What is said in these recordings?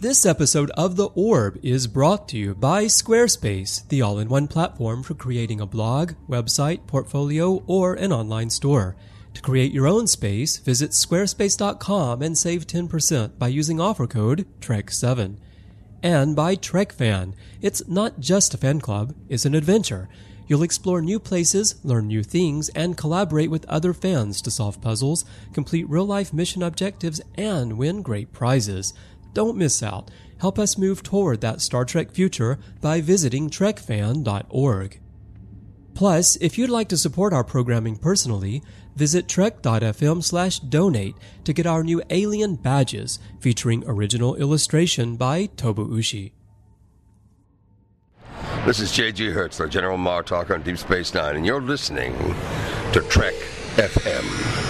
This episode of The Orb is brought to you by Squarespace, the all-in-one platform for creating a blog, website, portfolio, or an online store. To create your own space, visit squarespace.com and save 10% by using offer code TREK7. And by TrekFan. It's not just a fan club, it's an adventure. You'll explore new places, learn new things, and collaborate with other fans to solve puzzles, complete real-life mission objectives, and win great prizes. Don't miss out. Help us move toward that Star Trek future by visiting trekfan.org. Plus, if you'd like to support our programming personally, visit trek.fm/donate to get our new alien badges featuring original illustration by Tobu Ushi. This is J.G. Hertzler, General Martok on Deep Space Nine, and you're listening to Trek FM.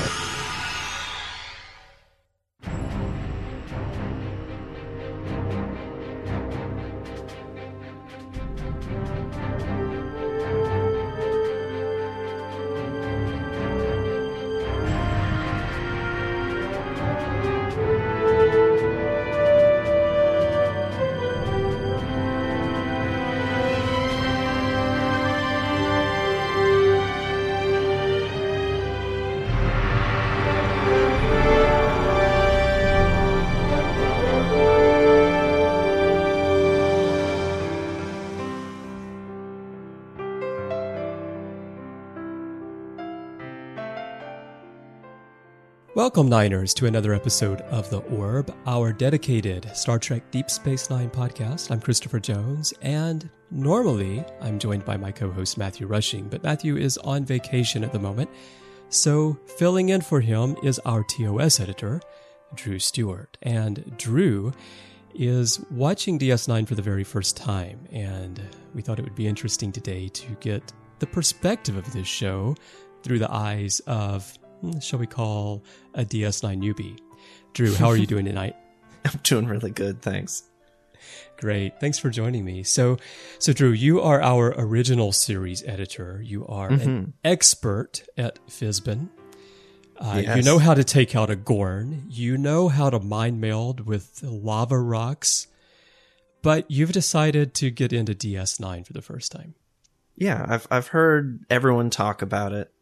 Welcome, Niners, to another episode of The Orb, our dedicated Star Trek Deep Space Nine podcast. I'm Christopher Jones, and normally I'm joined by my co-host Matthew Rushing, but Matthew is on vacation at the moment, so filling in for him is our TOS editor, Drew Stewart. And Drew is watching DS9 for the very first time, and we thought it would be interesting today to get the perspective of this show through the eyes of, shall we call, a DS9 newbie. Drew, how are you doing tonight? I'm doing really good, thanks. Great. Thanks for joining me. So Drew, you are our original series editor. You are an expert at Fizban. Yes. You know how to take out a Gorn. You know how to mind meld with lava rocks. But you've decided to get into DS9 for the first time. Yeah, I've heard everyone talk about it.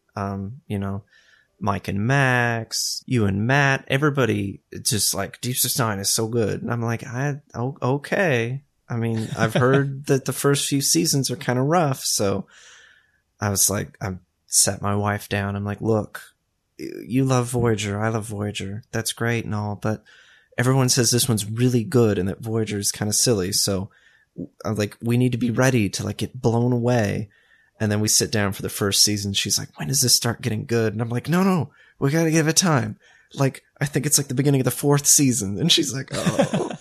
Mike and Max, you and Matt, everybody just like, Deep Space Nine is so good. And I'm like, okay. I mean, I've heard that the first few seasons are kind of rough. So I was like, I sat my wife down. I'm like, look, you love Voyager. I love Voyager. That's great and all. But everyone says this one's really good and that Voyager is kind of silly. So I'm like, we need to be ready to like get blown away. And then we sit down for the first season. She's like, when does this start getting good? And I'm like, no, we got to give it time. Like, I think it's like the beginning of the fourth season. And she's like, oh.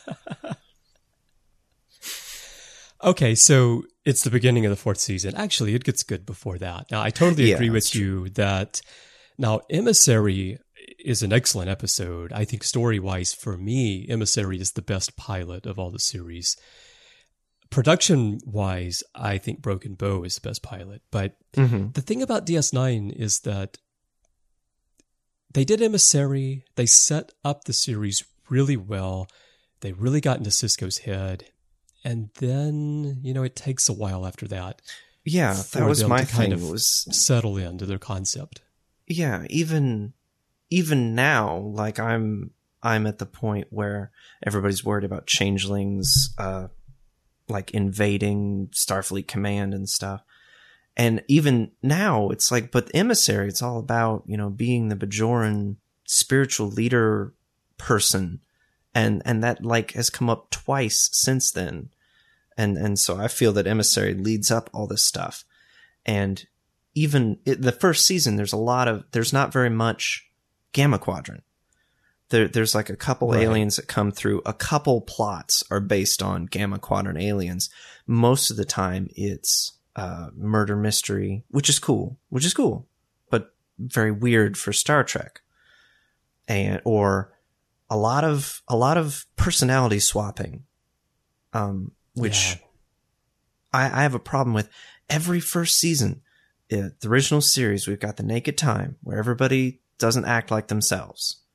Okay, so it's the beginning of the fourth season. Actually, it gets good before that. Now, I totally agree with you that now Emissary is an excellent episode. I think story-wise, for me, Emissary is the best pilot of all the series. Production-wise, I think Broken Bow is the best pilot. But the thing about DS9 is that they did Emissary. They set up the series really well. They really got into Sisko's head. And then, it takes a while after that. Yeah, that was my thing. Kind of settle into their concept. Yeah, even now, like I'm at the point where everybody's worried about changelings, like invading Starfleet Command and stuff. And even now it's like, but Emissary, it's all about, being the Bajoran spiritual leader person. And that like has come up twice since then. And so I feel that Emissary leads up all this stuff. And even the first season, there's not very much Gamma Quadrant. There's like a couple aliens that come through. A couple plots are based on Gamma Quadrant aliens. Most of the time it's murder mystery, which is cool, but very weird for Star Trek. Or a lot of personality swapping, which I have a problem with. Every first season, the original series, we've got the Naked Time, where everybody doesn't act like themselves.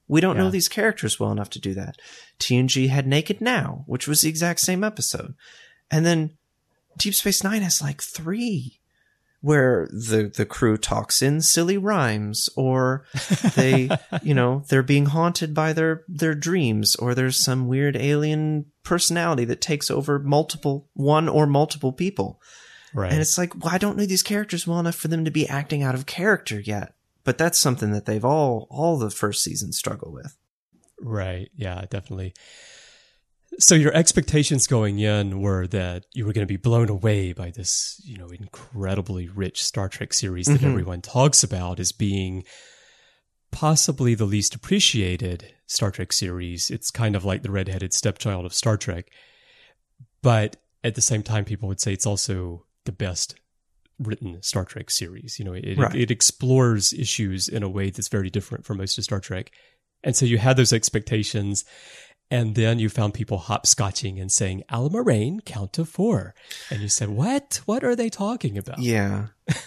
We don't know Yeah. these characters well enough to do that. TNG had Naked Now, which was the exact same episode. And then Deep Space Nine has like 3 where the crew talks in silly rhymes, or they, they're being haunted by their dreams, or there's some weird alien personality that takes over one or multiple people. Right. And it's like, well, I don't know these characters well enough for them to be acting out of character yet. But that's something that they've all the first season struggle with. Right. Yeah, definitely. So your expectations going in were that you were going to be blown away by this, incredibly rich Star Trek series that everyone talks about as being possibly the least appreciated Star Trek series. It's kind of like the redheaded stepchild of Star Trek. But at the same time, people would say it's also the best written Star Trek series. It explores issues in a way that's very different from most of Star Trek. And so you had those expectations. And then you found people hopscotching and saying, Alan Moraine, count to 4. And you said, what? What are they talking about? Yeah.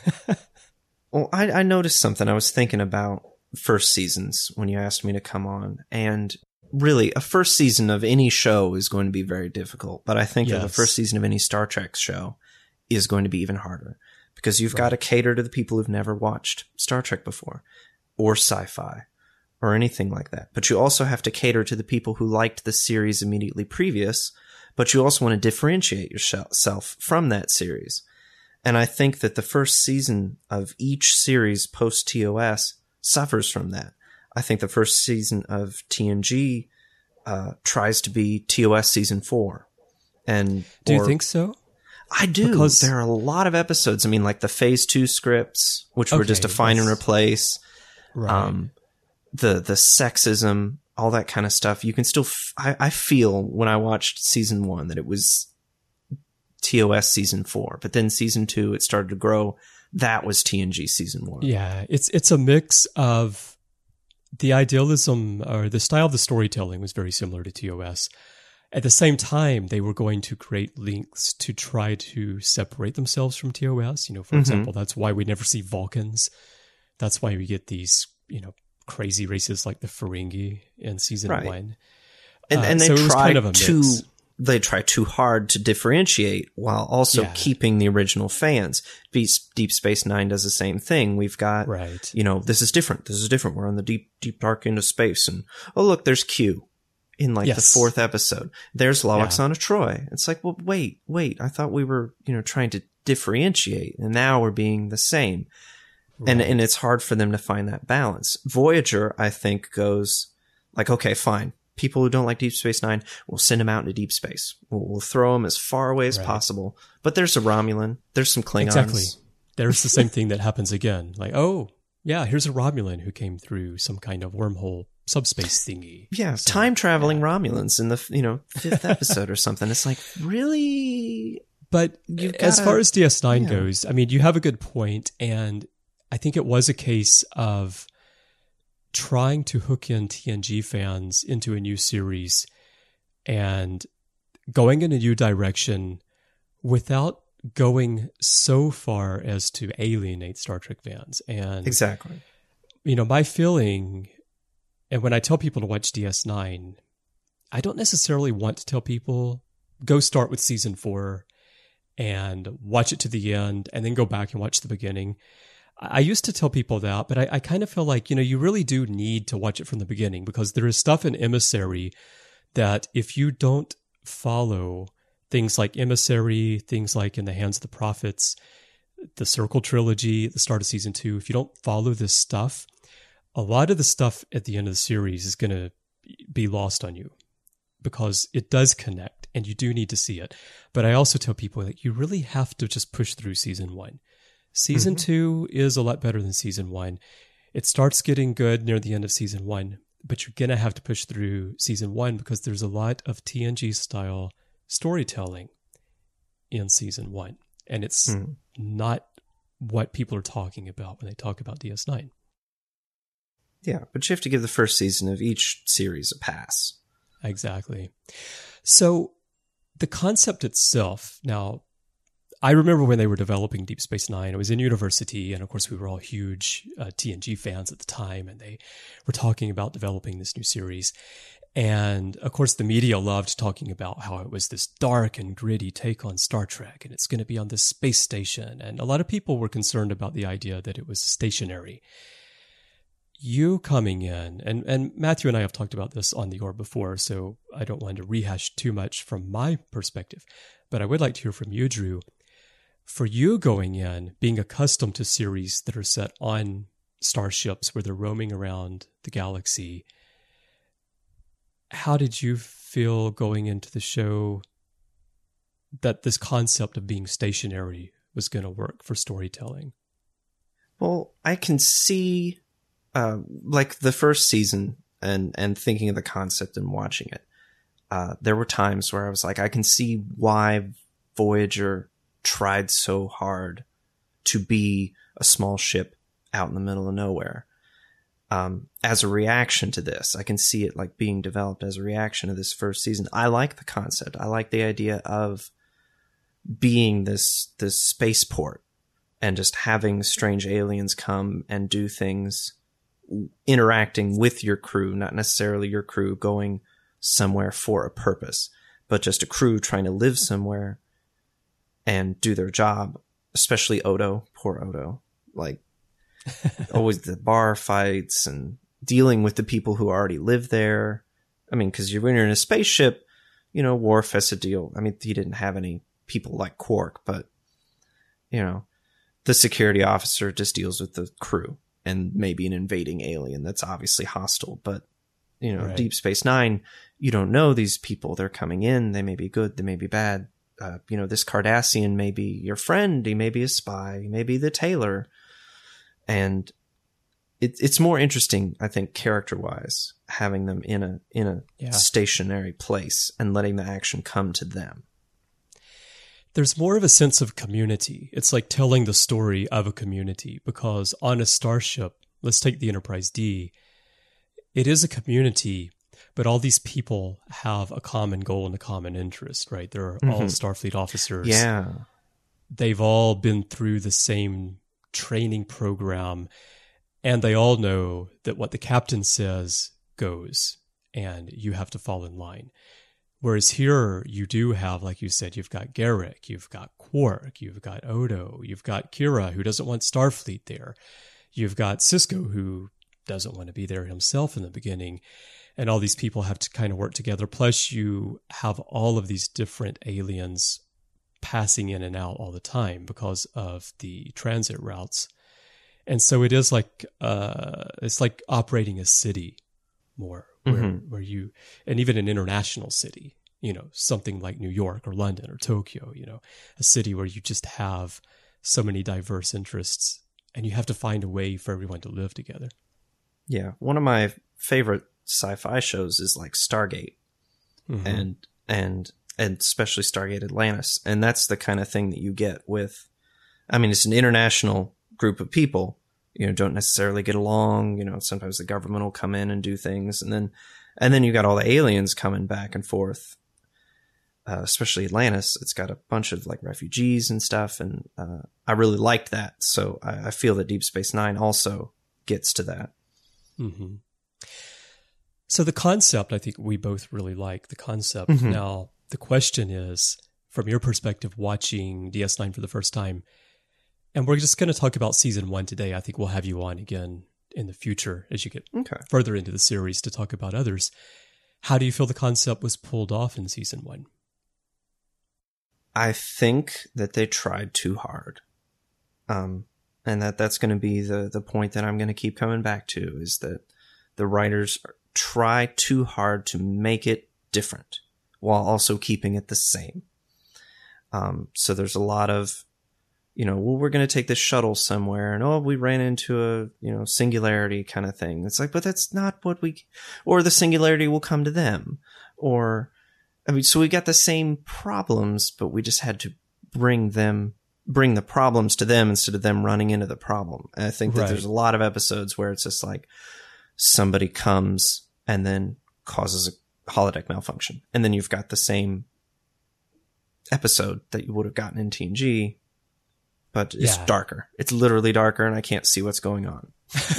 Well, I noticed something. I was thinking about first seasons when you asked me to come on. And really, a first season of any show is going to be very difficult. But I think that the first season of any Star Trek show is going to be even harder. Because you've got to cater to the people who've never watched Star Trek before. Or sci-fi. Or anything like that. But you also have to cater to the people who liked the series immediately previous, but you also want to differentiate yourself from that series. And I think that the first season of each series post-TOS suffers from that. I think the first season of TNG tries to be TOS season 4. Do you think so? I do. Because there are a lot of episodes. I mean, like the Phase 2 scripts, which were just a find and replace. Right. The sexism, all that kind of stuff. You can still, I feel when I watched season 1 that it was TOS season 4, but then season 2, it started to grow. That was TNG season 1. Yeah. It's a mix of the idealism or the style of the storytelling was very similar to TOS. At the same time, they were going to great lengths to try to separate themselves from TOS. For example, that's why we never see Vulcans. That's why we get these, crazy races like the Ferengi in season 1. And they so they try too hard to differentiate while also keeping the original fans. Deep Space Nine does the same thing. We've got, this is different. This is different. We're on the deep dark end of space. And, oh, look, there's Q in the 4th episode. There's Loaxana Troy. It's like, well, wait. I thought we were, trying to differentiate, and now we're being the same. Right. And it's hard for them to find that balance. Voyager, I think, goes like, okay, fine. People who don't like Deep Space Nine, we'll send them out into deep space. We'll throw them as far away as possible. But there's a Romulan. There's some Klingons. Exactly. There's the same thing that happens again. Like, oh, yeah, here's a Romulan who came through some kind of wormhole subspace thingy. Yeah, so, time-traveling Romulans in the 5th episode or something. It's like, really? But as far as DS9 goes, I mean, you have a good point, and I think it was a case of trying to hook in TNG fans into a new series and going in a new direction without going so far as to alienate Star Trek fans. And exactly. My feeling, and when I tell people to watch DS9, I don't necessarily want to tell people, go start with season 4 and watch it to the end and then go back and watch the beginning. I used to tell people that, but I kind of feel like, you really do need to watch it from the beginning, because there is stuff in Emissary that if you don't follow things like Emissary, things like In the Hands of the Prophets, the Circle trilogy at the start of season 2, if you don't follow this stuff, a lot of the stuff at the end of the series is going to be lost on you, because it does connect and you do need to see it. But I also tell people that you really have to just push through season 1. Season 2 is a lot better than season 1. It starts getting good near the end of season 1, but you're going to have to push through season 1 because there's a lot of TNG style storytelling in season 1. And it's not what people are talking about when they talk about DS9. Yeah, but you have to give the first season of each series a pass. Exactly. So the concept itself, now, I remember when they were developing Deep Space Nine, I was in university, and of course we were all huge TNG fans at the time, and they were talking about developing this new series. And of course the media loved talking about how it was this dark and gritty take on Star Trek, and it's going to be on this space station. And a lot of people were concerned about the idea that it was stationary. You coming in, and Matthew and I have talked about this on the Orb before, so I don't want to rehash too much from my perspective, but I would like to hear from you, Drew. For you going in, being accustomed to series that are set on starships where they're roaming around the galaxy, how did you feel going into the show that this concept of being stationary was going to work for storytelling? Well, I can see, like the first season and thinking of the concept and watching it, there were times where I was like, I can see why Voyager tried so hard to be a small ship out in the middle of nowhere. As a reaction to this, I can see it like being developed as a reaction to this first season. I like the concept. I like the idea of being this spaceport and just having strange aliens come and do things, interacting with your crew, not necessarily your crew going somewhere for a purpose, but just a crew trying to live somewhere and do their job, especially Odo. Poor Odo. Like, always the bar fights and dealing with the people who already live there. I mean, because when you're in a spaceship, you know, Worf has to deal. I mean, he didn't have any people like Quark, but, you know, the security officer just deals with the crew and maybe an invading alien that's obviously hostile. But, you know, right. Deep Space Nine, you don't know these people. They're coming in. They may be good. They may be bad. You know, this Cardassian may be your friend. He may be a spy. He may be the tailor. And it's more interesting, I think, character-wise, having them in a stationary place and letting the action come to them. There's more of a sense of community. It's like telling the story of a community, because on a starship, let's take the Enterprise D, it is a community, but all these people have a common goal and a common interest, right? They're all Starfleet officers. Yeah. They've all been through the same training program, and they all know that what the captain says goes, and you have to fall in line. Whereas here you do have, like you said, you've got Garrick, you've got Quark, you've got Odo, you've got Kira, who doesn't want Starfleet there. You've got Sisko, who doesn't want to be there himself in the beginning. And all these people have to kind of work together. Plus you have all of these different aliens passing in and out all the time because of the transit routes. And so it is like, it's like operating a city more, where you, and even an international city, you know, something like New York or London or Tokyo, you know, a city where you just have so many diverse interests and you have to find a way for everyone to live together. Yeah. One of my favorite sci-fi shows is like Stargate and especially Stargate Atlantis. And that's the kind of thing that you get with, I mean, it's an international group of people, you know, don't necessarily get along. You know, sometimes the government will come in and do things. And then you got all the aliens coming back and forth, especially Atlantis. It's got a bunch of like refugees and stuff. And I really liked that. So I feel that Deep Space Nine also gets to that. Mm-hmm. So the concept, I think we both really like the concept. Now, the question is, from your perspective, watching DS9 for the first time, and we're just going to talk about season 1 today. I think we'll have you on again in the future as you get further into the series to talk about others. How do you feel the concept was pulled off in season 1? I think that they tried too hard. And that's going to be the point that I'm going to keep coming back to, is that the writers try too hard to make it different while also keeping it the same. So there's a lot of, you know, well, we're going to take this shuttle somewhere, and we ran into a, you know, singularity kind of thing. It's like, but that's not what or the singularity will come to them. Or, I mean, so we got the same problems, but we just had to bring the problems to them instead of them running into the problem. And I think that there's a lot of episodes where it's just like somebody comes and then causes a holodeck malfunction. And then you've got the same episode that you would have gotten in TNG, but it's darker. It's literally darker, and I can't see what's going on.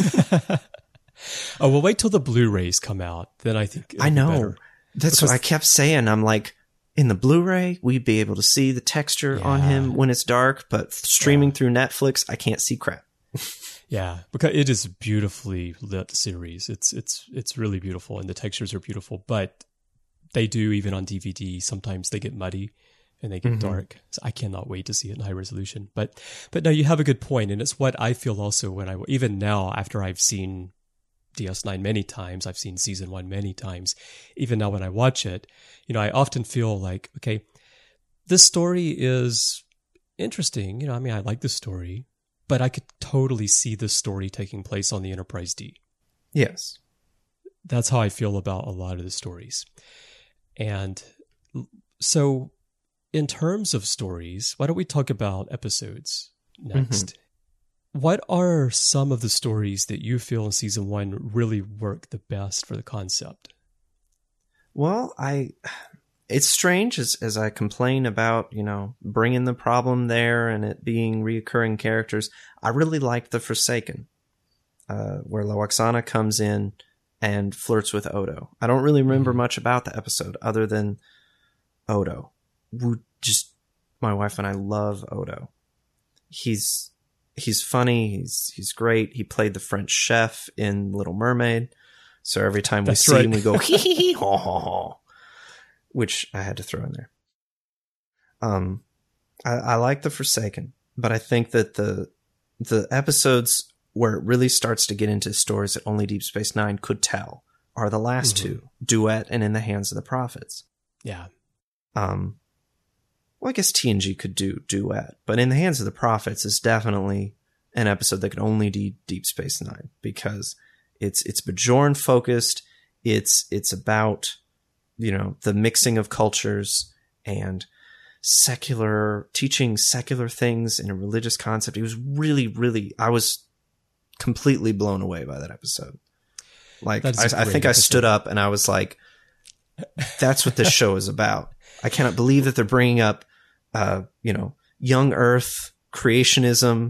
Oh, well, wait till the Blu-rays come out. Then I think I know. Better. That's what I kept saying. I'm like, in the Blu-ray, we'd be able to see the texture on him when it's dark, but streaming through Netflix, I can't see crap. Yeah, because it is a beautifully lit series. It's really beautiful, and the textures are beautiful. But they do, even on DVD, sometimes they get muddy and they get dark. So I cannot wait to see it in high resolution. But no, you have a good point, and it's what I feel also when even now after I've seen DS9 many times, I've seen season 1 many times. Even now when I watch it, I often feel like, okay, this story is interesting. I mean, I like the story, but I could totally see this story taking place on the Enterprise D. Yes. That's how I feel about a lot of the stories. And so in terms of stories, why don't we talk about episodes next? What are some of the stories that you feel in season 1 really work the best for the concept? Well, it's strange as I complain about, bringing the problem there and it being reoccurring characters. I really liked The Forsaken, where Lwaxana comes in and flirts with Odo. I don't really remember much about the episode other than Odo. My wife and I love Odo. He's funny. He's great. He played the French chef in Little Mermaid. So every time we see him, we go, hee hee hee, ho ho ho, which I had to throw in there. I like The Forsaken, but I think that the episodes where it really starts to get into stories that only Deep Space Nine could tell are the last two, Duet and In the Hands of the Prophets. Yeah. Well, I guess TNG could do Duet, but In the Hands of the Prophets is definitely an episode that could only do Deep Space Nine because it's Bajoran focused. It's about, the mixing of cultures and teaching secular things in a religious concept. It was really, really, I was completely blown away by that episode. Like, I think I stood up and I was like, that's what this show is about. I cannot believe that they're bringing up, young Earth, creationism,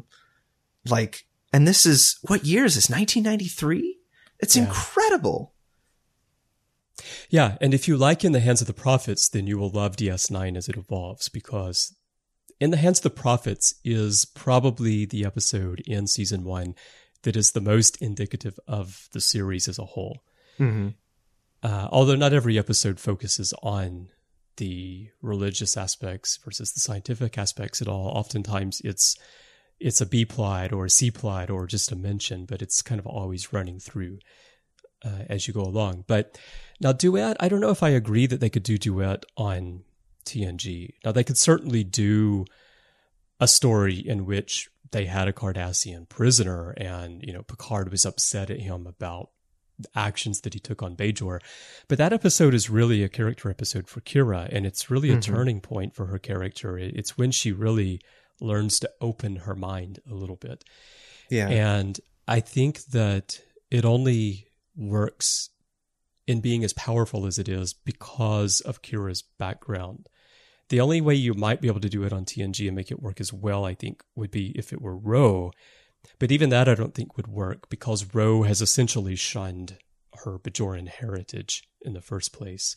and this is, what year is this? 1993? It's incredible. Yeah, and if you like In the Hands of the Prophets, then you will love DS9 as it evolves, because In the Hands of the Prophets is probably the episode in season 1 that is the most indicative of the series as a whole. Although not every episode focuses on the religious aspects versus the scientific aspects at all. Oftentimes it's a B plot or a C plot or just a mention, but it's kind of always running through as you go along. But now Duet, I don't know if I agree that they could do Duet on TNG. Now they could certainly do a story in which they had a Cardassian prisoner and, Picard was upset at him about the actions that he took on Bajor. But that episode is really a character episode for Kira, and it's really a turning point for her character. It's when she really learns to open her mind a little bit. Yeah. And I think that it only works in being as powerful as it is because of Kira's background. The only way you might be able to do it on TNG and make it work as well, I think, would be if it were Ro. But even that I don't think would work because Ro has essentially shunned her Bajoran heritage in the first place.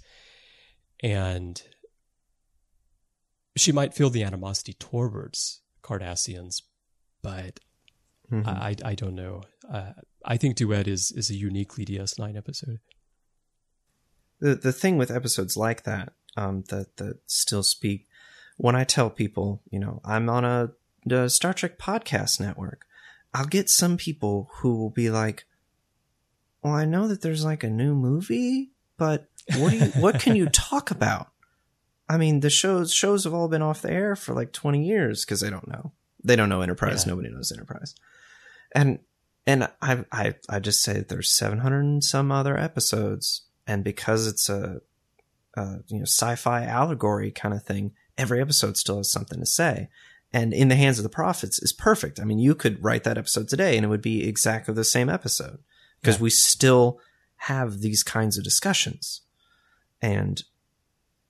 And she might feel the animosity towards Cardassians, but I don't know. I think Duet is a uniquely DS9 episode. The thing with episodes like that, that still speak, when I tell people, I'm on a Star Trek podcast network, I'll get some people who will be like, well, I know that there's like a new movie, but what can you talk about? I mean, the shows have all been off the air for like 20 years because they don't know. They don't know Enterprise. Yeah. Nobody knows Enterprise. And I just say that there's 700 and some other episodes. And because it's a sci-fi allegory kind of thing, every episode still has something to say. And In the Hands of the Prophets is perfect. I mean, you could write that episode today and it would be exactly the same episode because we still have these kinds of discussions. And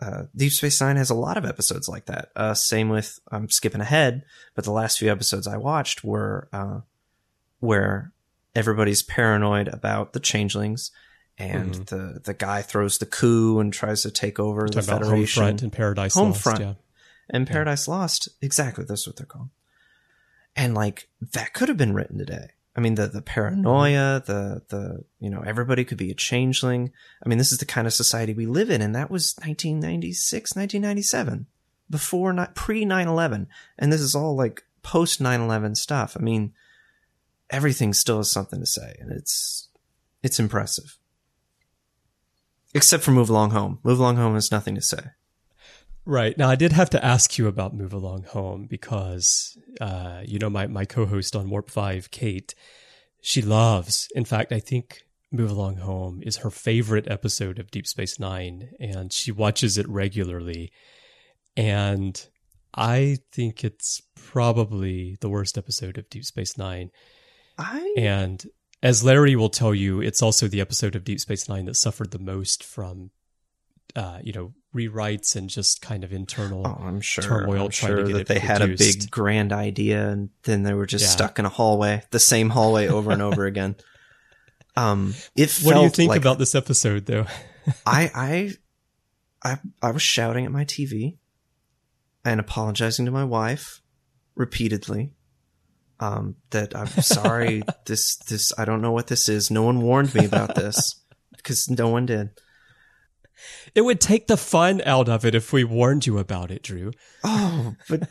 Deep Space Nine has a lot of episodes like that. Same with, I'm skipping ahead, but the last few episodes I watched were where everybody's paranoid about the changelings, and the guy throws the coup and tries to take over the Federation. Homefront and Paradise Lost. Homefront. Yeah. And Paradise Lost, exactly, that's what they're called. And like, that could have been written today. I mean, the paranoia, the everybody could be a changeling. I mean, this is the kind of society we live in, and that was 1996, 1997, before, not pre 9/11, and this is all like post 9/11 stuff. I mean, everything still has something to say, and it's impressive. Except for Move Along Home. Move Along Home has nothing to say. Right. Now, I did have to ask you about Move Along Home because, my co-host on Warp 5, Kate, she loves, in fact, I think Move Along Home is her favorite episode of Deep Space Nine, and she watches it regularly. And I think it's probably the worst episode of Deep Space Nine. And as Larry will tell you, it's also the episode of Deep Space Nine that suffered the most from, rewrites and just kind of internal turmoil. I'm sure that they had a big grand idea, and then they were just stuck in a hallway, the same hallway over and over again. What do you think about this episode, though? I was shouting at my TV and apologizing to my wife repeatedly. That I'm sorry. This I don't know what this is. No one warned me about this, because no one did. It would take the fun out of it if we warned you about it, Drew. Oh, but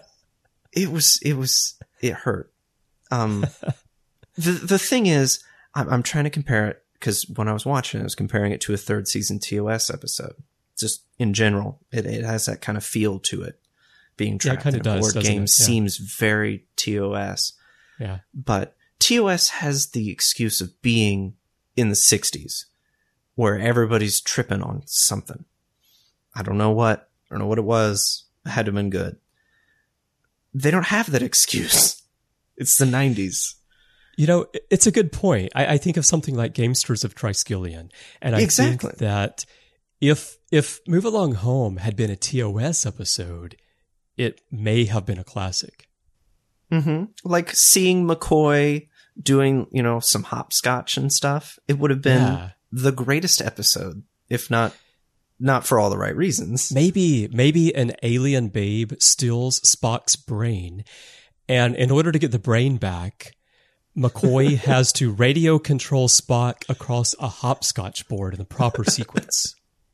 it hurt. The thing is, I'm trying to compare it, because when I was watching it, I was comparing it to a third season TOS episode. Just in general, it has that kind of feel to it. Being trapped in a board game seems very TOS. Yeah. But TOS has the excuse of being in the 60s, where everybody's tripping on something. I don't know what it was. It had to have been good. They don't have that excuse. It's the 90s. It's a good point. I think of something like Gamesters of Triskelion. And I think that if Move Along Home had been a TOS episode, it may have been a classic. Mm-hmm. Like seeing McCoy doing, some hopscotch and stuff. It would have been the greatest episode, if not for all the right reasons. Maybe an alien babe steals Spock's brain, and in order to get the brain back, McCoy has to radio control Spock across a hopscotch board in the proper sequence.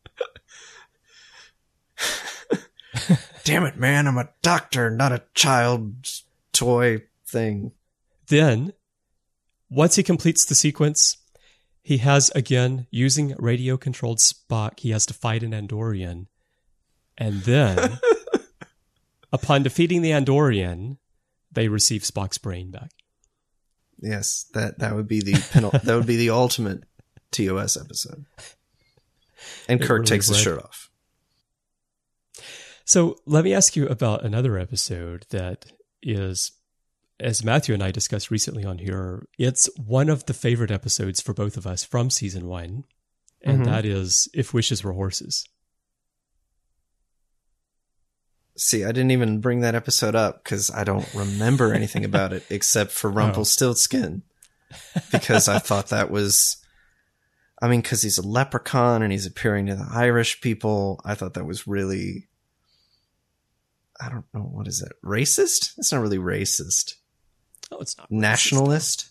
Damn it, man, I'm a doctor, not a child's toy thing. Then, once he completes the sequence, he has, again, using radio-controlled Spock, he has to fight an Andorian. And then, upon defeating the Andorian, they receive Spock's brain back. Yes, that would be that would be the ultimate TOS episode. And Kirk really takes his shirt off. So let me ask you about another episode that is, as Matthew and I discussed recently on here, it's one of the favorite episodes for both of us from season 1, and that is If Wishes Were Horses. See, I didn't even bring that episode up because I don't remember anything about it except for Rumpelstiltskin, because I thought that was, because he's a leprechaun and he's appearing to the Irish people. I thought that was really, I don't know, what is it? Racist? It's not really racist. Oh, it's not. Nationalist?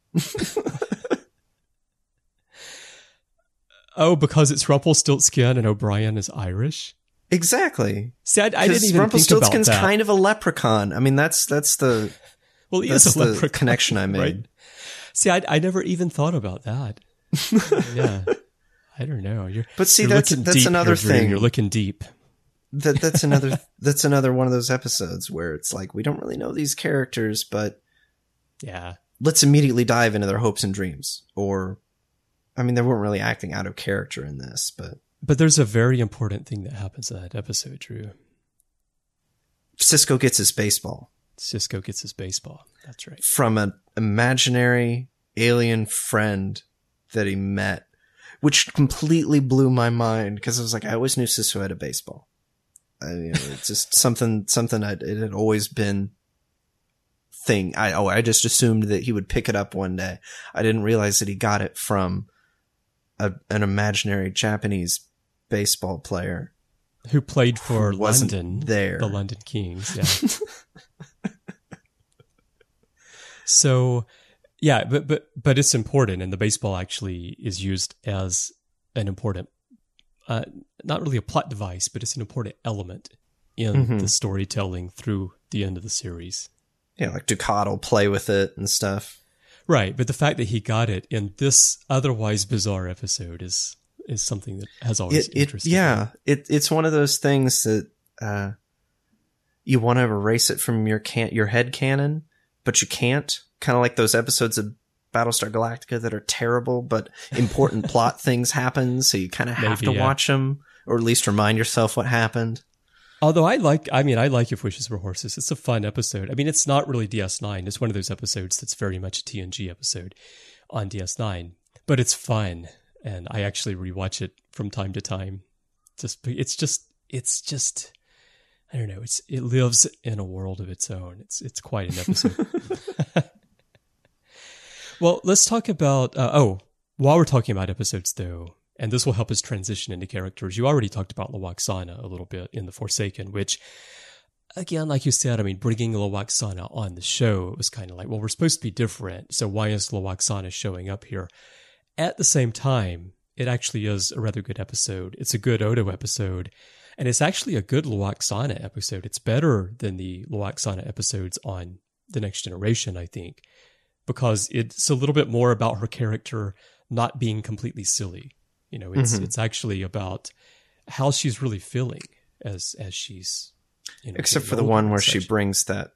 Oh, because it's Rumpelstiltskin and O'Brien is Irish? Exactly. See, I didn't even think about that. Rumpelstiltskin's kind of a leprchaun. That's the well, he is a leprechaun, connection I made. Right? See, I never even thought about that. Yeah, I don't know. But see, that's another thing. You're looking deep. That's another one of those episodes where it's like, we don't really know these characters, but yeah, let's immediately dive into their hopes and dreams. Or, they weren't really acting out of character in this, but there's a very important thing that happens in that episode, Drew. Sisko gets his baseball. That's right. From an imaginary alien friend that he met, which completely blew my mind because I was like, I always knew Sisu had a baseball. It's just something it had always been thing. I just assumed that he would pick it up one day. I didn't realize that he got it from an imaginary Japanese baseball player who played for London, there, the London Kings. Yeah. So, yeah, but it's important, and the baseball actually is used as an important, not really a plot device, but it's an important element in the storytelling through the end of the series. Yeah, like Ducat will play with it and stuff. Right, but the fact that he got it in this otherwise bizarre episode is something that has always interested me. It's one of those things that you want to erase it from your head canon, but you can't. Kind of like those episodes of Battlestar Galactica that are terrible, but important plot things happen, so you kind of have to watch them, or at least remind yourself what happened. Although I like If Wishes Were Horses. It's a fun episode. I mean, it's not really DS9. It's one of those episodes that's very much a TNG episode on DS9, but it's fun, and I actually rewatch it from time to time. It's just I don't know. It lives in a world of its own. It's quite an episode. Well, let's talk about, while we're talking about episodes though, and this will help us transition into characters. You already talked about Lwaxana a little bit in The Forsaken, which, again, like you said, I mean, bringing Lwaxana on the show, it was kind of like, well, we're supposed to be different, so why is Lwaxana showing up here? At the same time, it actually is a rather good episode. It's a good Odo episode, and it's actually a good Lwaxana episode. It's better than the Lwaxana episodes on The Next Generation, I think, because it's a little bit more about her character not being completely silly. You know, it's actually about how she's really feeling as she's, except for the one where she brings the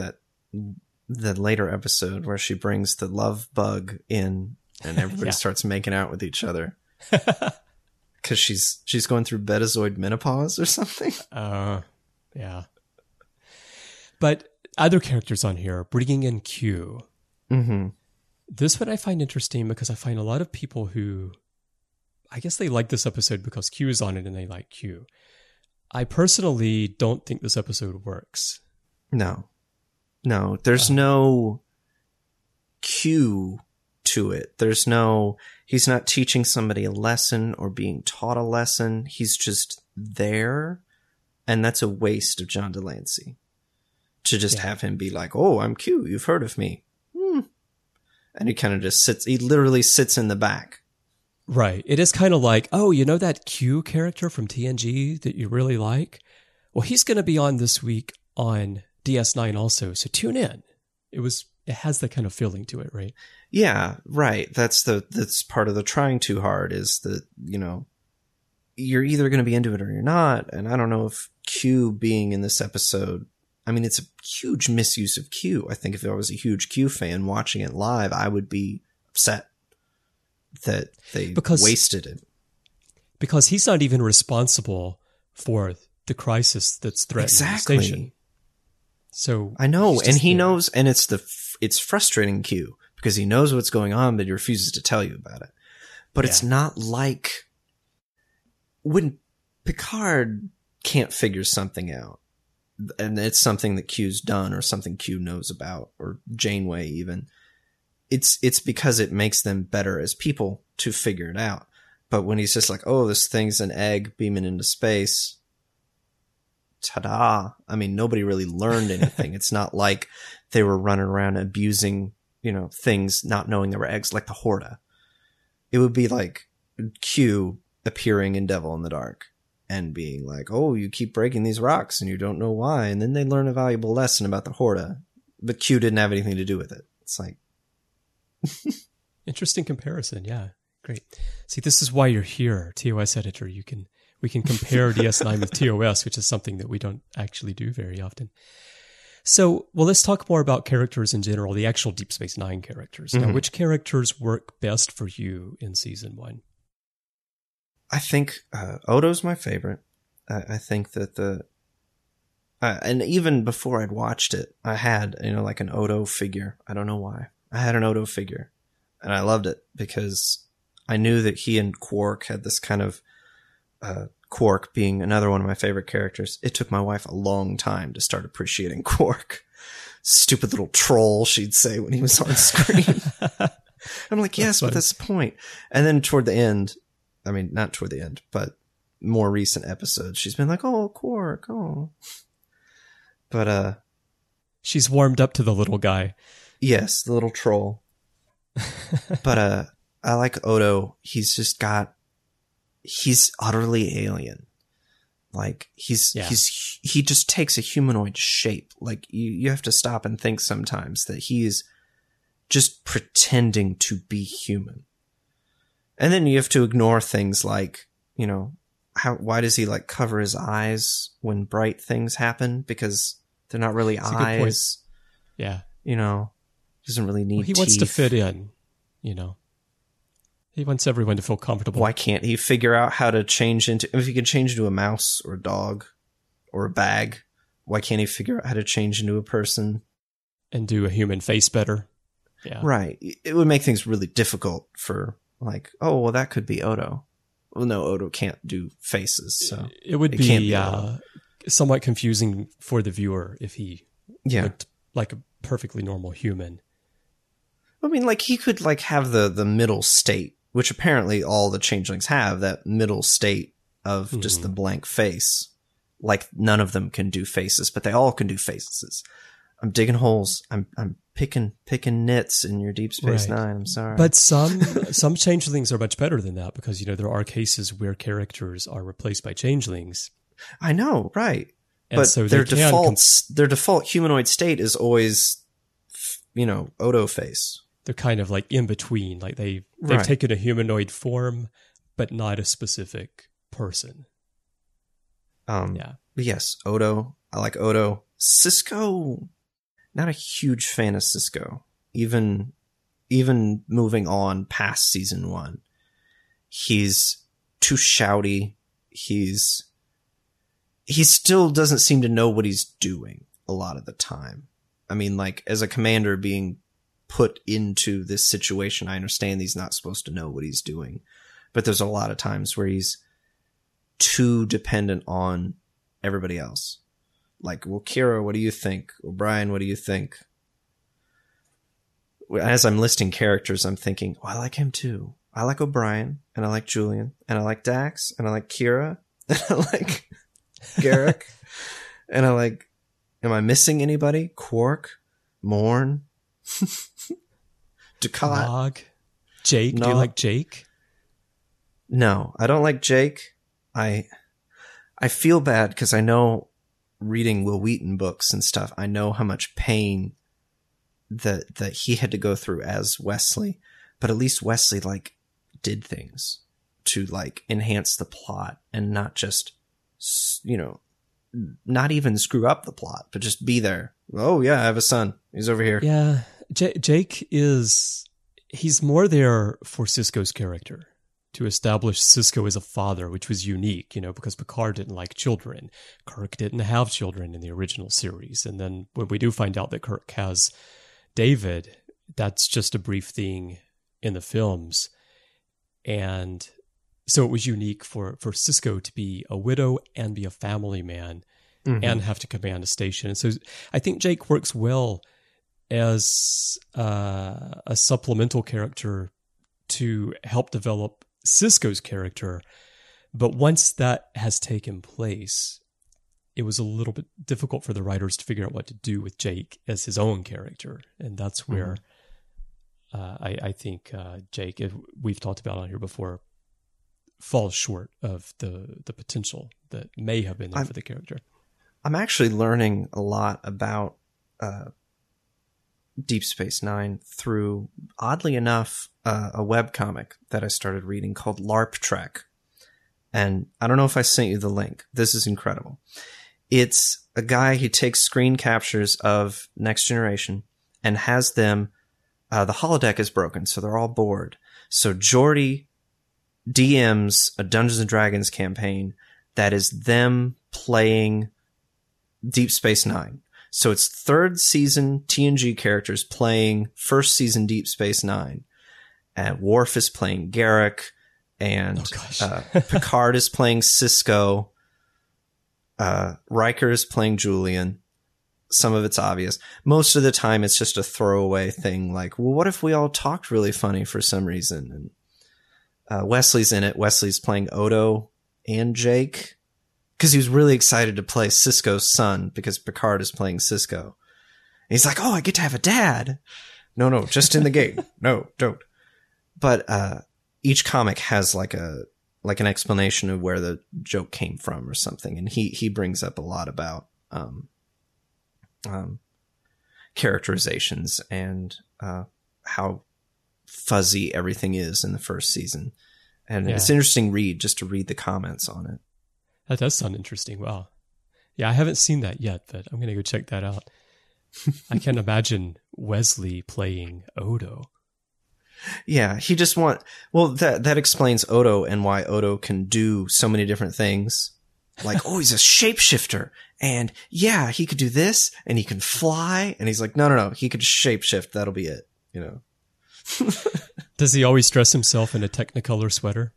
later episode where she brings the love bug in and everybody starts making out with each other because she's going through Betazoid menopause or something. Yeah. But other characters on here, bringing in Q. This one I find interesting because I find a lot of people who, I guess they like this episode because Q is on it and they like Q. I personally don't think this episode works. No, there's no Q to it. He's not teaching somebody a lesson or being taught a lesson. He's just there. And that's a waste of John Delancey to just have him be like, oh, I'm Q. You've heard of me. And he kind of just he literally sits in the back. Right. It is kind of like, oh, you know that Q character from TNG that you really like? Well, he's going to be on this week on DS9 also, so tune in. It has that kind of feeling to it, right? Yeah, right. That's part of the trying too hard is that, you're either going to be into it or you're not. And I don't know if Q being in this episode, I mean, it's a huge misuse of Q. I think if I was a huge Q fan watching it live, I would be upset that they wasted it. Because he's not even responsible for the crisis that's threatening the station. So I know, and he knows, and it's frustrating Q because he knows what's going on, but he refuses to tell you about it. But it's not like when Picard can't figure something out, and it's something that Q's done or something Q knows about, or Janeway even. It's because it makes them better as people to figure it out. But when he's just like, oh, this thing's an egg beaming into space, ta-da. I mean, nobody really learned anything. It's not like they were running around abusing, things, not knowing there were eggs, like the Horta. It would be like Q appearing in Devil in the Dark and being like, oh, you keep breaking these rocks and you don't know why. And then they learn a valuable lesson about the Horta. But Q didn't have anything to do with it. It's like... Interesting comparison. Yeah. Great. See, this is why you're here, TOS editor. We can compare DS9 with TOS, which is something that we don't actually do very often. So, well, let's talk more about characters in general, the actual Deep Space Nine characters. Now, which characters work best for you in season 1? I think Odo's my favorite. I think that and even before I'd watched it, I had, like an Odo figure. I don't know why. I had an Odo figure and I loved it because I knew that he and Quark had this kind of Quark being another one of my favorite characters. It took my wife a long time to start appreciating Quark. Stupid little troll, she'd say when he was on screen. I'm like, yes, but that's the point. And then toward the end, I mean, not toward the end, but more recent episodes, she's been like, oh, Quark, oh. But, she's warmed up to the little guy. Yes, the little troll. But, I like Odo. He's utterly alien. Like, he just takes a humanoid shape. Like, you have to stop and think sometimes that he is just pretending to be human. And then you have to ignore things like, you know, why does he like cover his eyes when bright things happen? Because they're not really That's eyes. Yeah. You know, doesn't really need he wants to fit in, you know. He wants everyone to feel comfortable. Why can't he figure out how to change into, if he can change into a mouse or a dog or a bag, why can't he figure out how to change into a person? And do a human face better. Yeah. Right. It would make things really difficult for like, oh, well, that could be Odo. Well, no, Odo can't do faces. So it would be somewhat confusing for the viewer if he looked like a perfectly normal human. I mean, like he could like have the middle state, which apparently all the changelings have, that middle state of just the blank face. Like none of them can do faces, but they all can do faces. I'm digging holes. I'm picking nits in your Deep Space Nine. I'm sorry. But some changelings are much better than that because, you know, there are cases where characters are replaced by changelings. I know, right. And but so their default humanoid state is always, you know, Odo face. They're kind of like in between. Like they've taken a humanoid form, but not a specific person. But yes, Odo. I like Odo. Sisko. Not a huge fan of Sisko. Even moving on past season 1, he's too shouty. He still doesn't seem to know what he's doing a lot of the time. I mean, like as a commander being put into this situation, I understand he's not supposed to know what he's doing, but there's a lot of times where he's too dependent on everybody else. Like, well, Kira, what do you think? O'Brien, what do you think? As I'm listing characters, I'm thinking, oh, I like him too. I like O'Brien, and I like Julian, and I like Dax, and I like Kira, and I like Garrick, and I like, am I missing anybody? Quark, Morn, Dukat, Nog, Jake. Nog. Do you like Jake? No, I don't like Jake. I feel bad because I know, reading Will Wheaton books and stuff, I know how much pain that he had to go through as Wesley, but at least Wesley like did things to like enhance the plot and not just, you know, not even screw up the plot, but just be there. Oh yeah, I have a son. He's over here. Yeah. Jake he's more there for Sisko's character, to establish Sisko as a father, which was unique, you know, because Picard didn't like children. Kirk didn't have children in the original series. And then when we do find out that Kirk has David, that's just a brief thing in the films. And so it was unique for Sisko to be a widow and be a family man and have to command a station. And so I think Jake works well as a supplemental character to help develop Sisko's character. But once that has taken place, it was a little bit difficult for the writers to figure out what to do with Jake as his own character. And that's where I think Jake, we've talked about on here before, falls short of the potential that may have been there for the character. I'm actually learning a lot about Deep Space Nine through, oddly enough, a webcomic that I started reading called LARP Trek. And I don't know if I sent you the link. This is incredible. It's a guy who takes screen captures of Next Generation and has them, the holodeck is broken, so they're all bored. So Geordi DMs a Dungeons and Dragons campaign that is them playing Deep Space Nine. So it's third season TNG characters playing first season Deep Space Nine. and Worf is playing Garrick, and Picard is playing Sisko. Riker is playing Julian. Some of it's obvious. Most of the time, it's just a throwaway thing like, well, what if we all talked really funny for some reason? And Wesley's in it. Wesley's playing Odo and Jake because he was really excited to play Sisko's son because Picard is playing Sisko. And he's like, oh, I get to have a dad. No, just in the game. No, don't. But each comic has like an explanation of where the joke came from or something. And he brings up a lot about characterizations and how fuzzy everything is in the first season. And it's an interesting read just to read the comments on it. That does sound interesting. Wow. Yeah, I haven't seen that yet, but I'm going to go check that out. I can't imagine Wesley playing Odo. Yeah, he just that explains Odo and why Odo can do so many different things. Like, oh, he's a shapeshifter. And yeah, he could do this and he can fly. And he's like, no, he could shapeshift. That'll be it. You know? Does he always dress himself in a Technicolor sweater?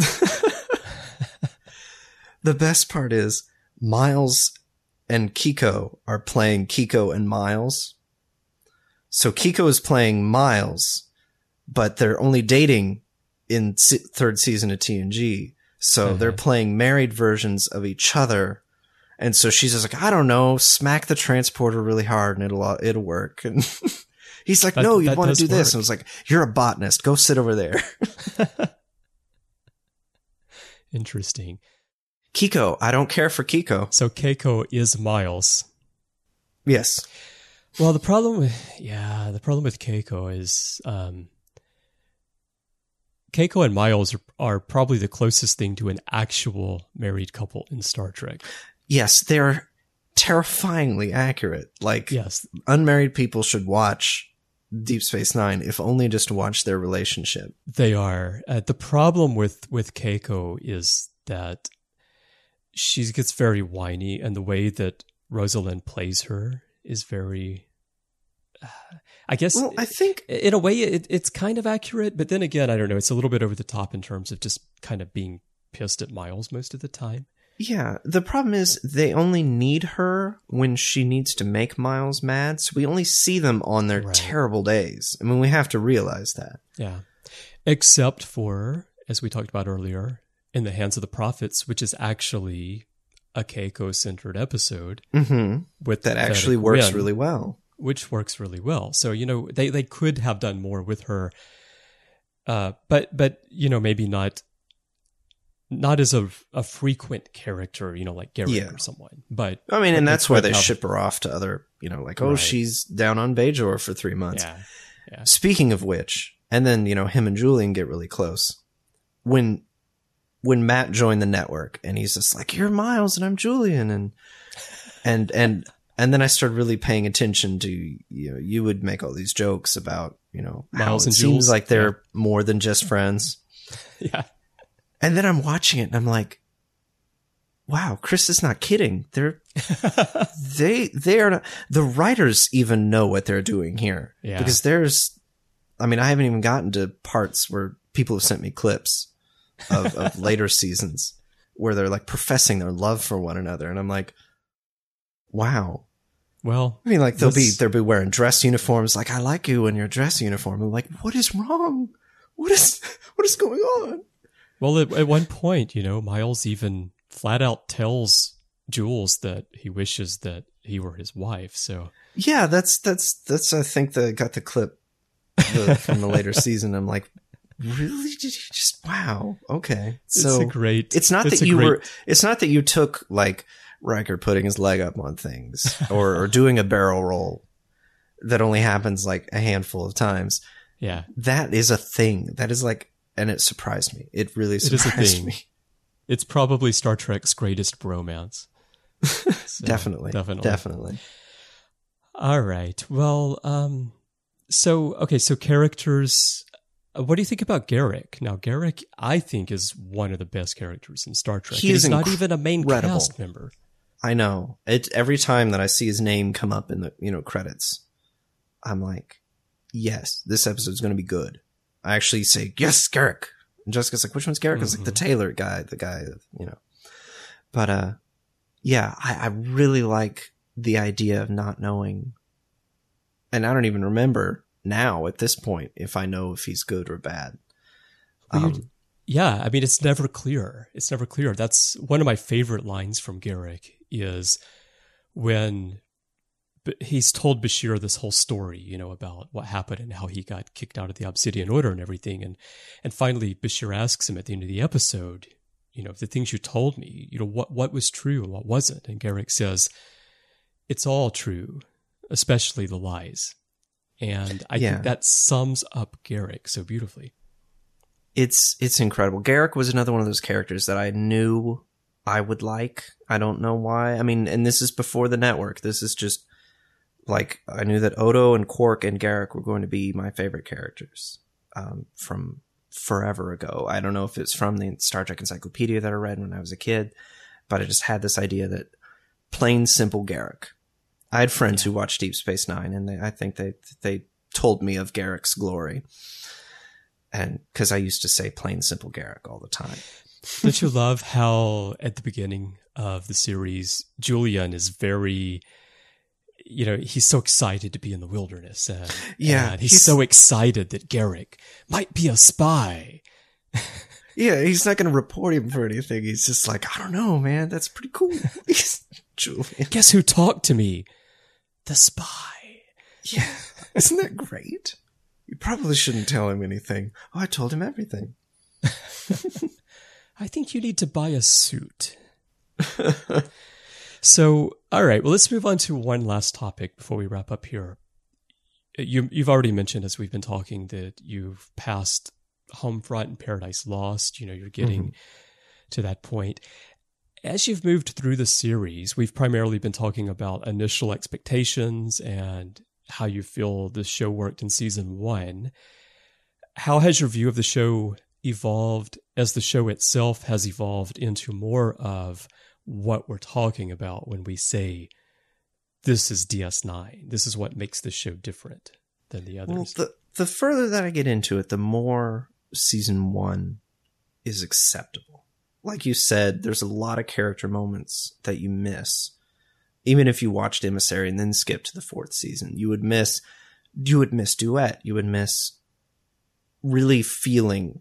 The best part is Miles and Kiko are playing Kiko and Miles. So Kiko is playing Miles, but they're only dating in third season of TNG. So they're playing married versions of each other. And so she's just like, I don't know, smack the transporter really hard and it'll work. And he's like, no, you'd want to do this. And I was like, you're a botanist. Go sit over there. Interesting. Kiko. I don't care for Kiko. So Keiko is Miles. Yes. Well, the problem with Keiko is Keiko and Miles are probably the closest thing to an actual married couple in Star Trek. Yes, they're terrifyingly accurate. Like, yes, unmarried people should watch Deep Space Nine, if only just to watch their relationship. They are. The problem with Keiko is that she gets very whiny, and the way that Rosalind plays her is very... I guess, well, I think in a way it's kind of accurate, but then again, I don't know. It's a little bit over the top in terms of just kind of being pissed at Miles most of the time. Yeah, the problem is they only need her when she needs to make Miles mad. So we only see them on their terrible days. I mean, we have to realize that. Yeah, except for, as we talked about earlier, In the Hands of the Prophets, which is actually a Keiko-centered episode. Mm-hmm. With that actually works really well. Which works really well. So, you know, they could have done more with her, but you know, maybe not as a frequent character, you know, like Garrick or someone. But I mean, and that's why they ship her off to other, you know, like, oh, she's down on Bajor for 3 months. Yeah. Speaking of which, and then, you know, him and Julian get really close. When Matt joined the network and he's just like, you're Miles and I'm Julian, and then I started really paying attention to, you know, you would make all these jokes about, you know, Miles how and it seems Jules. like they're more than just friends. Yeah. And then I'm watching it and I'm like, wow, Chris is not kidding. They are not, the writers even know what they're doing here. Yeah. Because I haven't even gotten to parts where people have sent me clips of later seasons where they're like professing their love for one another. And I'm like, wow. Well, I mean, like they'll be wearing dress uniforms. Like, I like you in your dress uniform. I'm like, what is wrong? What is going on? Well, at one point, you know, Miles even flat out tells Jules that he wishes that he were his wife. So yeah, that's I think got the clip from the later season. I'm like, really? Did you just, wow. Okay. So it's not that you took like Riker putting his leg up on things or doing a barrel roll that only happens like a handful of times. Yeah. That is a thing. That is like, and it surprised me. It really surprised me. It's probably Star Trek's greatest bromance. So, Definitely. All right. Well, so characters. What do you think about Garrick? Now, Garrick, I think, is one of the best characters in Star Trek. He's not even a main cast member. I know. Every time that I see his name come up in the credits, I'm like, yes, this episode's going to be good. I actually say, yes, Garrick. And Jessica's like, which one's Garrick? It's like the Taylor guy, you know. But, yeah, I really like the idea of not knowing. And I don't even remember now at this point if I know if he's good or bad. Yeah, I mean, it's never clear. It's never clear. That's one of my favorite lines from Garrick is when he's told Bashir this whole story, you know, about what happened and how he got kicked out of the Obsidian Order and everything. And finally, Bashir asks him at the end of the episode, you know, the things you told me, you know, what was true and what wasn't. And Garrick says, it's all true, especially the lies. And I think that sums up Garrick so beautifully. It's incredible. Garrick was another one of those characters that I knew I would like. I don't know why. I mean, and this is before the network. This is just like, I knew that Odo and Quark and Garrick were going to be my favorite characters from forever ago. I don't know if it's from the Star Trek Encyclopedia that I read when I was a kid, but I just had this idea that plain simple Garrick. I had friends who watched Deep Space Nine, and I think they told me of Garrick's glory. And because I used to say plain simple Garrick all the time. Don't you love how at the beginning of the series, Julian is very, you know, he's so excited to be in the wilderness. And he's so excited that Garrick might be a spy. Yeah, he's not going to report him for anything. He's just like, I don't know, man. That's pretty cool. Julian. Guess who talked to me? The spy. Yeah. Isn't that great? You probably shouldn't tell him anything. Oh, I told him everything. I think you need to buy a suit. So, all right. Well, let's move on to one last topic before we wrap up here. You've already mentioned, as we've been talking, that you've passed Homefront and Paradise Lost. You know, you're getting to that point. As you've moved through the series, we've primarily been talking about initial expectations and how you feel the show worked in season 1. How has your view of the show evolved as the show itself has evolved into more of what we're talking about when we say this is DS9? This is what makes this show different than the others. Well, the further that I get into it, the more season 1 is acceptable. Like you said, there's a lot of character moments that you miss. Even if you watched Emissary and then skipped to the 4th season, you would miss Duet. You would miss really feeling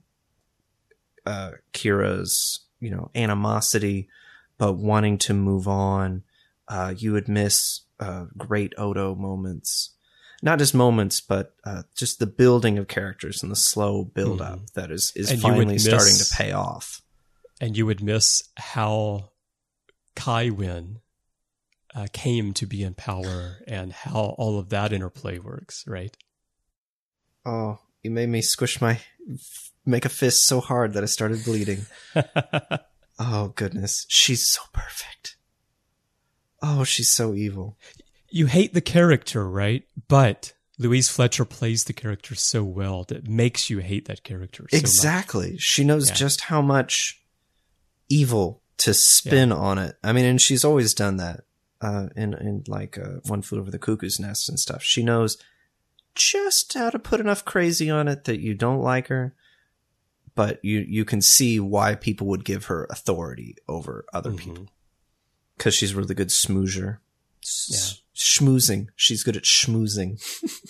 Kira's, you know, animosity, but wanting to move on. You would miss great Odo moments. Not just moments, but just the building of characters and the slow build up that is finally starting to pay off. And you would miss how Kai Wynn came to be in power and how all of that interplay works, right? Oh, you made me make a fist so hard that I started bleeding. Oh, goodness. She's so perfect. Oh, she's so evil. You hate the character, right? But Louise Fletcher plays the character so well that makes you hate that character so exactly. much. She knows just how much evil to spin on it. I mean, and she's always done that. In like One Flew Over the Cuckoo's Nest and stuff. She knows just how to put enough crazy on it that you don't like her, but you can see why people would give her authority over other people. Because she's a really good smoozer. Schmoozing. She's good at schmoozing.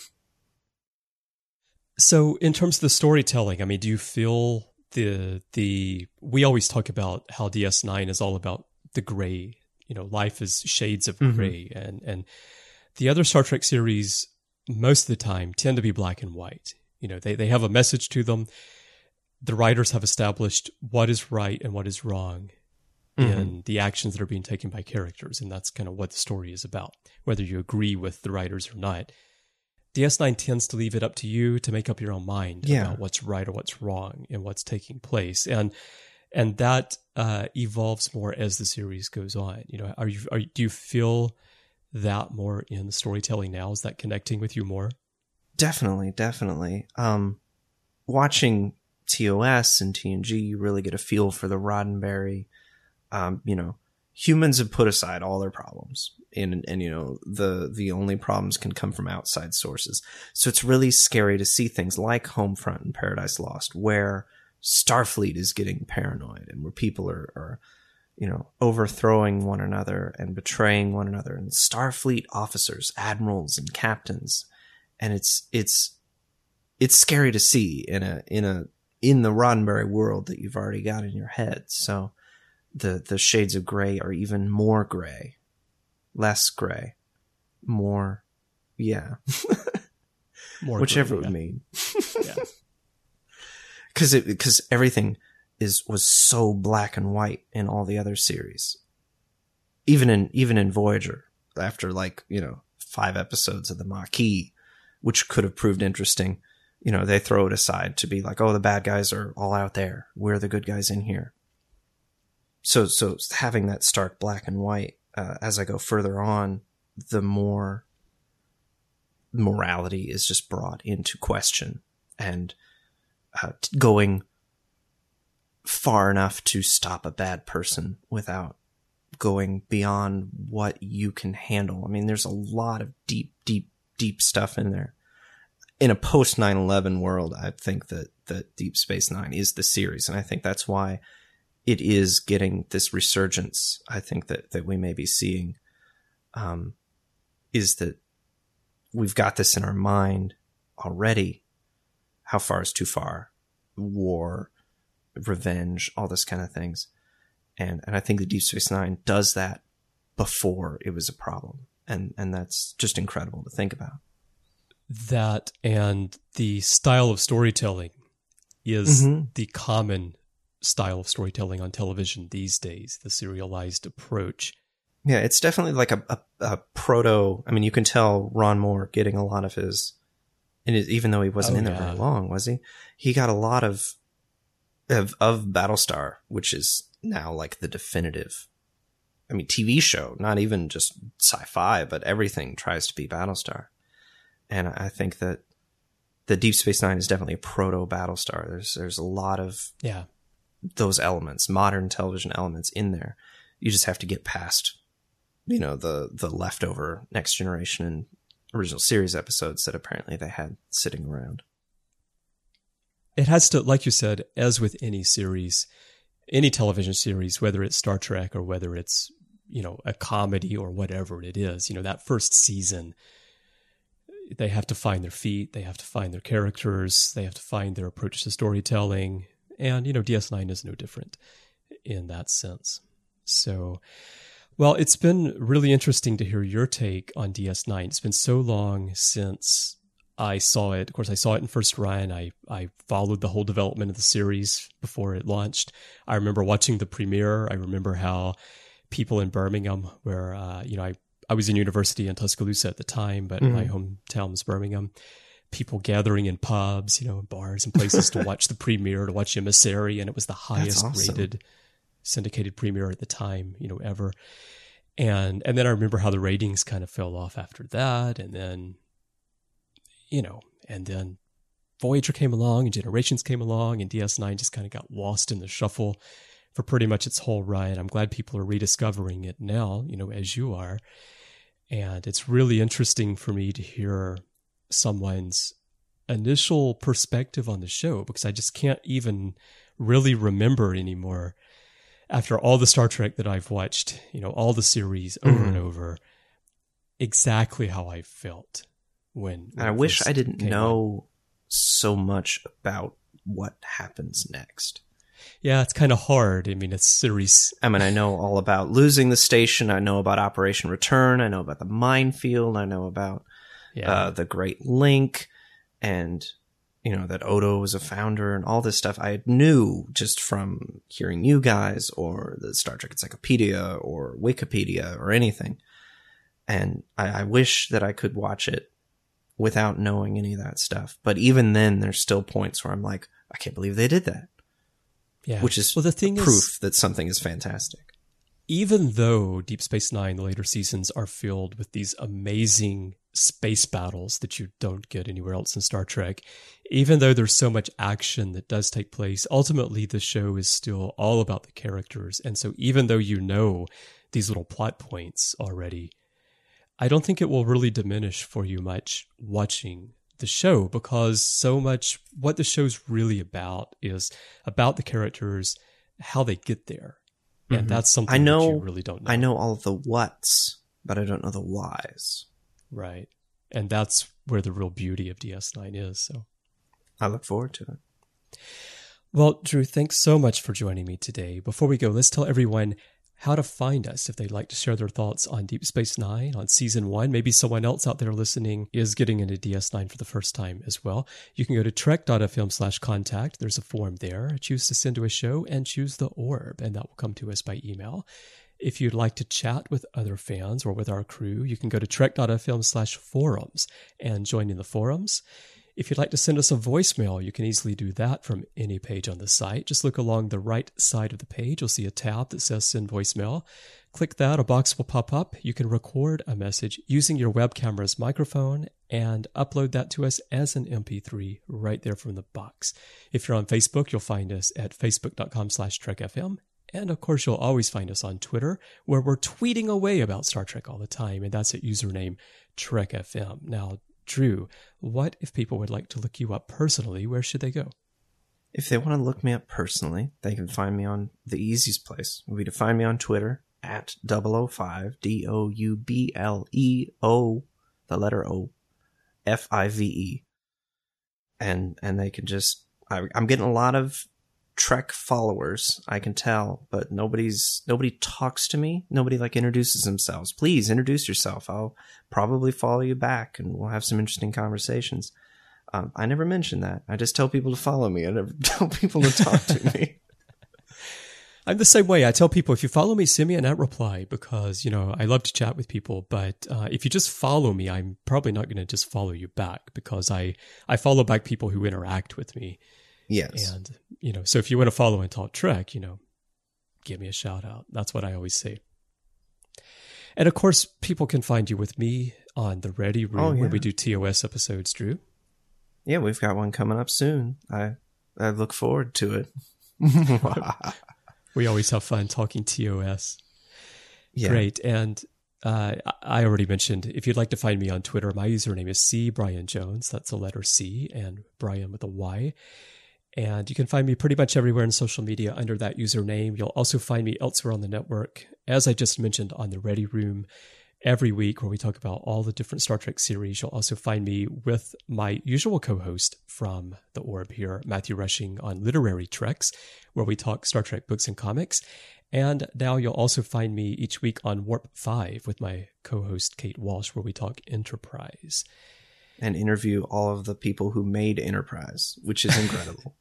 So in terms of the storytelling, I mean, do you feel we always talk about how DS9 is all about the gray. You know, life is shades of gray, and the other Star Trek series most of the time tend to be black and white. You know, they have a message to them. The writers have established what is right and what is wrong in the actions that are being taken by characters, and that's kind of what the story is about, whether you agree with the writers or not. DS9 tends to leave it up to you to make up your own mind about what's right or what's wrong and what's taking place, and that evolves more as the series goes on. You know, do you feel that more in the storytelling now? Is that connecting with you more? Definitely. Watching TOS and TNG, you really get a feel for the Roddenberry, you know, humans have put aside all their problems, and the only problems can come from outside sources. So it's really scary to see things like Homefront and Paradise Lost, where Starfleet is getting paranoid and where people are overthrowing one another and betraying one another, and Starfleet officers, admirals, and captains, and it's scary to see in the Roddenberry world that you've already got in your head. So the shades of gray are even more gray, less gray, more, yeah, more whichever gray, it would mean. Yeah. Because everything was so black and white in all the other series, even in Voyager, after 5 episodes of the Maquis, which could have proved interesting, they throw it aside to be like, oh, the bad guys are all out there, we're the good guys in here. So having that stark black and white, as I go further on, the more morality is just brought into question, and going far enough to stop a bad person without going beyond what you can handle. I mean, there's a lot of deep, deep, deep stuff in there. In a post 9/11 world, I think that Deep Space Nine is the series, and I think that's why it is getting this resurgence. I think that we may be seeing, is that we've got this in our mind already. How far is too far? War, revenge, all this kind of things. And I think the Deep Space Nine does that before it was a problem. And that's just incredible to think about. That and the style of storytelling is the common style of storytelling on television these days, the serialized approach. Yeah, it's definitely like a proto. I mean, you can tell Ron Moore getting a lot of his, and even though he wasn't in there very long, was he? He got a lot of Battlestar, which is now like the definitive, I mean, TV show, not even just sci-fi, but everything tries to be Battlestar. And I think that the Deep Space Nine is definitely a proto Battlestar. There's a lot of those elements, modern television elements in there. You just have to get past, the leftover Next Generation and original series episodes that apparently they had sitting around. It has to, like you said, as with any series, any television series, whether it's Star Trek or whether it's, a comedy or whatever it is, that first season, they have to find their feet, they have to find their characters, they have to find their approach to storytelling. And, DS9 is no different in that sense. So, well, it's been really interesting to hear your take on DS9. It's been so long since I saw it. Of course, I saw it in first run. I followed the whole development of the series before it launched. I remember watching the premiere. I remember how people in Birmingham, where, I was in university in Tuscaloosa at the time, but my hometown was Birmingham. People gathering in pubs, bars and places to watch the premiere, to watch Emissary, and it was the highest rated syndicated premiere at the time, ever. And then I remember how the ratings kind of fell off after that, and then, and then Voyager came along, and Generations came along, and DS9 just kind of got lost in the shuffle for pretty much its whole run. I'm glad people are rediscovering it now, as you are. And it's really interesting for me to hear someone's initial perspective on the show, because I just can't even really remember anymore, after all the Star Trek that I've watched, all the series over and over, exactly how I felt when I wish I didn't know so much about what happens next. Yeah, it's kind of hard. I mean, it's series. I mean, I know all about losing the station. I know about Operation Return. I know about the minefield. I know about the Great Link, and that Odo was a founder and all this stuff. I knew just from hearing you guys or the Star Trek Encyclopedia or Wikipedia or anything. And I wish that I could watch it without knowing any of that stuff. But even then, there's still points where I'm like, I can't believe they did that. Yeah. Which is the thing proof that something is fantastic. Even though Deep Space Nine, the later seasons, are filled with these amazing space battles that you don't get anywhere else in Star Trek, even though there's so much action that does take place, ultimately the show is still all about the characters. And so even though these little plot points already, I don't think it will really diminish for you much watching the show, because so much what the show's really about is about the characters, how they get there. And that's something that you really don't know. I know all of the whats, but I don't know the whys. Right. And that's where the real beauty of DS9 is. So I look forward to it. Well, Drew, thanks so much for joining me today. Before we go, let's tell everyone how to find us if they'd like to share their thoughts on Deep Space Nine, on Season 1. Maybe someone else out there listening is getting into DS9 for the first time as well. You can go to trek.fm/contact. There's a form there. Choose to send to a show and choose the orb, and that will come to us by email. If you'd like to chat with other fans or with our crew, you can go to trek.fm/forums and join in the forums. If you'd like to send us a voicemail, you can easily do that from any page on the site. Just look along the right side of the page. You'll see a tab that says Send Voicemail. Click that. A box will pop up. You can record a message using your web camera's microphone and upload that to us as an MP3 right there from the box. If you're on Facebook, you'll find us at facebook.com/TrekFM. And of course, you'll always find us on Twitter, where we're tweeting away about Star Trek all the time. And that's at username TrekFM. Now, Drew, what if people would like to look you up personally? Where should they go? If they want to look me up personally, they can find me on the easiest place. Would be to find me on Twitter at 005 DOUBLEO, the letter O, FIVE. And they can just, I'm getting a lot of Trek followers, I can tell, but nobody talks to me. Nobody introduces themselves. Please introduce yourself. I'll probably follow you back and we'll have some interesting conversations. I never mention that. I just tell people to follow me. I never tell people to talk to me. I'm the same way. I tell people, if you follow me, send me an @reply, because, I love to chat with people. But if you just follow me, I'm probably not going to just follow you back, because I follow back people who interact with me. Yes. And, so if you want to follow and talk Trek, give me a shout out. That's what I always say. And of course, people can find you with me on the Ready Room, where we do TOS episodes, Drew. Yeah, we've got one coming up soon. I look forward to it. We always have fun talking TOS. Yeah. Great. And I already mentioned, if you'd like to find me on Twitter, my username is CBrianJones. That's the letter C and Brian with a Y. And you can find me pretty much everywhere in social media under that username. You'll also find me elsewhere on the network, as I just mentioned, on the Ready Room every week, where we talk about all the different Star Trek series. You'll also find me with my usual co-host from the Orb here, Matthew Rushing, on Literary Treks, where we talk Star Trek books and comics. And now you'll also find me each week on Warp 5 with my co-host Kate Walsh, where we talk Enterprise. And interview all of the people who made Enterprise, which is incredible.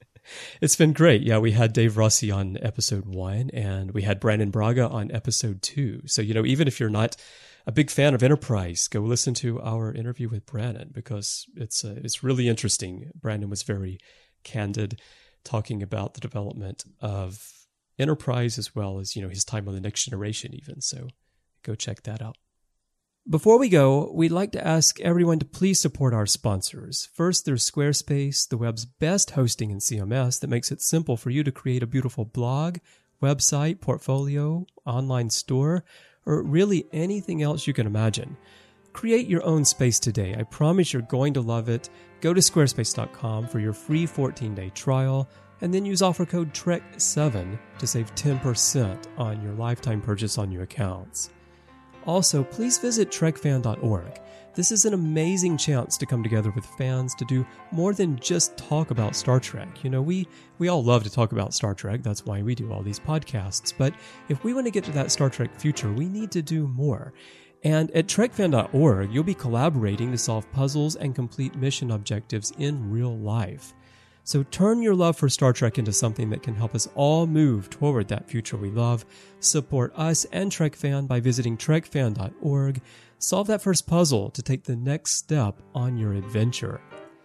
It's been great. Yeah, we had Dave Rossi on episode 1, and we had Brandon Braga on episode 2. So, even if you're not a big fan of Enterprise, go listen to our interview with Brandon, because it's really interesting. Brandon was very candid, talking about the development of Enterprise, as well as, his time on the Next Generation even. So go check that out. Before we go, we'd like to ask everyone to please support our sponsors. First, there's Squarespace, the web's best hosting in CMS that makes it simple for you to create a beautiful blog, website, portfolio, online store, or really anything else you can imagine. Create your own space today. I promise you're going to love it. Go to squarespace.com for your free 14-day trial, and then use offer code TREK7 to save 10% on your lifetime purchase on new accounts. Also, please visit trekfan.org. This is an amazing chance to come together with fans to do more than just talk about Star Trek. We all love to talk about Star Trek. That's why we do all these podcasts. But if we want to get to that Star Trek future, we need to do more. And at trekfan.org, you'll be collaborating to solve puzzles and complete mission objectives in real life. So turn your love for Star Trek into something that can help us all move toward that future we love. Support us and TrekFan by visiting trekfan.org. Solve that first puzzle to take the next step on your adventure.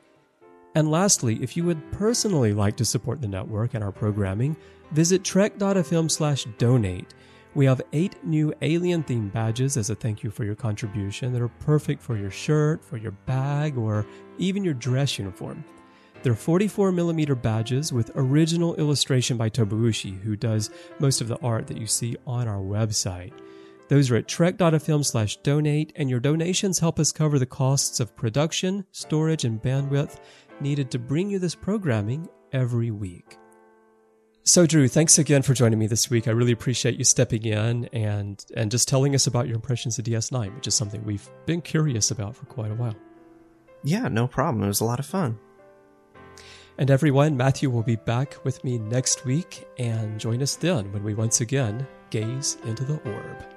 And lastly, if you would personally like to support the network and our programming, visit trek.fm/donate. We have 8 new alien-themed badges as a thank you for your contribution that are perfect for your shirt, for your bag, or even your dress uniform. They're 44mm badges with original illustration by Tobuushi, who does most of the art that you see on our website. Those are at trek.fm/donate, and your donations help us cover the costs of production, storage, and bandwidth needed to bring you this programming every week. So, Drew, thanks again for joining me this week. I really appreciate you stepping in and just telling us about your impressions of DS9, which is something we've been curious about for quite a while. Yeah, no problem. It was a lot of fun. And everyone, Matthew will be back with me next week, and join us then when we once again gaze into the orb.